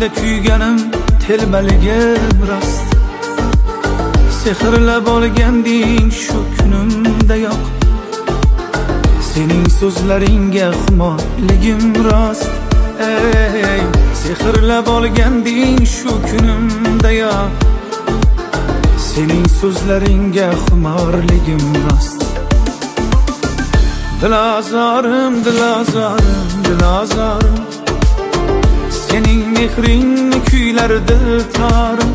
Ko'nglimda kuyganim telbaligim rost. Sehrlab olganding shu kunimda yo'q. Sening so'zlaringga xumorligim rost. Ey, sehrlab olganding shu kunimda yo'q. Sening so'zlaringga xumorligim rost. Dilozorim, dilozorim, dilozorim, sening mehringni kuylar diltorim.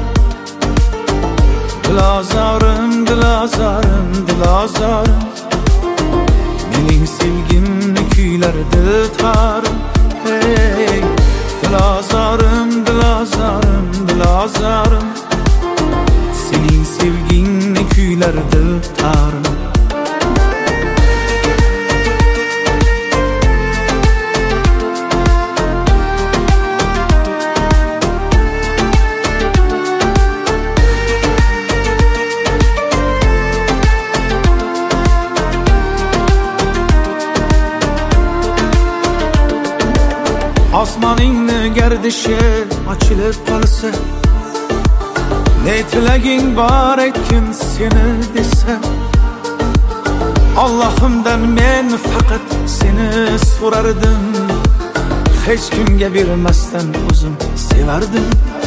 Dilozorim, dilozorim, dilozorim, mening sevgimni kuylar diltorim. Hey, dilozorim, dilozorim, dilozorim, sening sevgingni kuylar diltorim. Osmoningni gardishi ochilib qolsa, ne tilaging bor aytgin seni desa, Allohimdan men faqat seni so'rardim. Hech kimga bermasdan o'zim sevardim.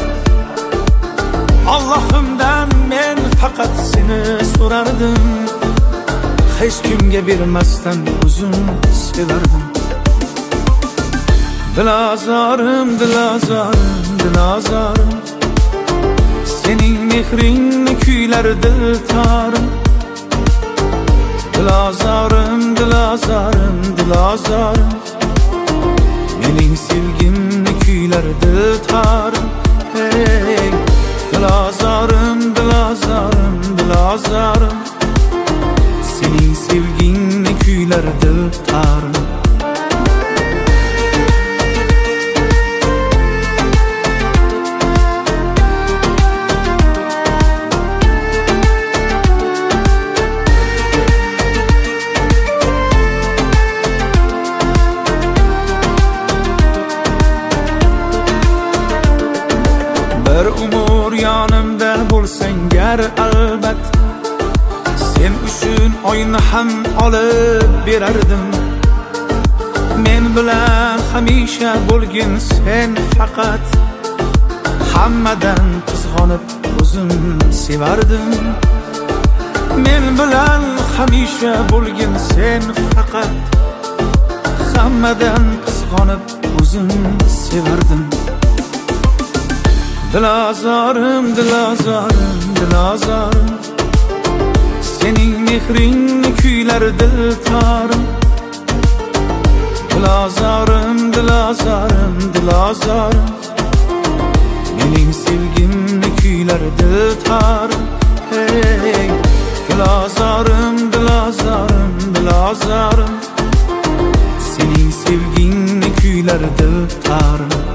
Allohimdan men faqat seni so'rardim. Hech kimga bermasdan o'zim sevardim. Dilozorim, dilozorim, dilozorim, sening mehringni kuylar diltorim. Dilozorim, dilozorim, dilozorim, mening sevgimni kuylar diltorim. Hey, dilozorim, dilozorim, dilozorim, sening sevgingni kuylar diltorim. Bir umr yonimda bo'lsang gar albat, sen uchun oyni ham olib berardim. Men bilan hamisha bo'lgin sen faqat, hammadan qizg'onib o'zim sevardim. Men bilan hamisha bo'lgin sen faqat, hammadan qizg'onib o'zim sevardim. Dilozorim, dilozorim, dilozorim, sening mehringni kuylar diltorim. Dilozorim, dilozorim, dilozorim, mening sevgimni kuylar diltorim. Hey, dilozorim, dilozorim, dilozorim, sening sevgingni kuylar diltorim.